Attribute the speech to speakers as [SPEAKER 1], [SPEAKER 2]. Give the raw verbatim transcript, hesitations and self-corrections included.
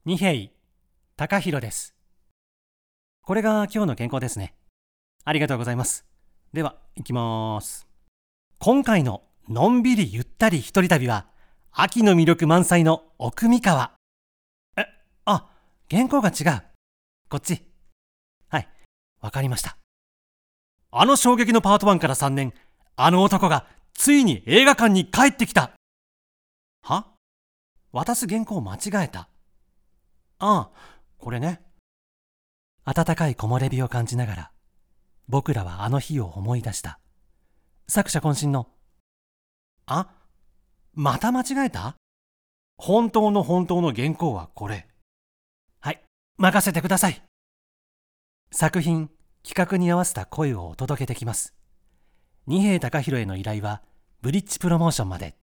[SPEAKER 1] 二平貴弘です。これが今日の健康ですね。ありがとうございます。では行きます。今回ののんびりゆったり一人旅は秋の魅力満載の奥三河。え、あ、原稿が違う。こっち。はい、わかりました。あの衝撃のパートワンからさんねん、あの男がついに映画館に帰ってきた。は？渡す原稿間違えた。ああ、これね。温かい木漏れ日を感じながら、僕らはあの日を思い出した。作者渾身の、あ、また間違えた？本当の本当の原稿はこれ。はい、任せてください。作品、企画に合わせた声をお届けできます。二平貴弘への依頼は、ブリッジプロモーションまで。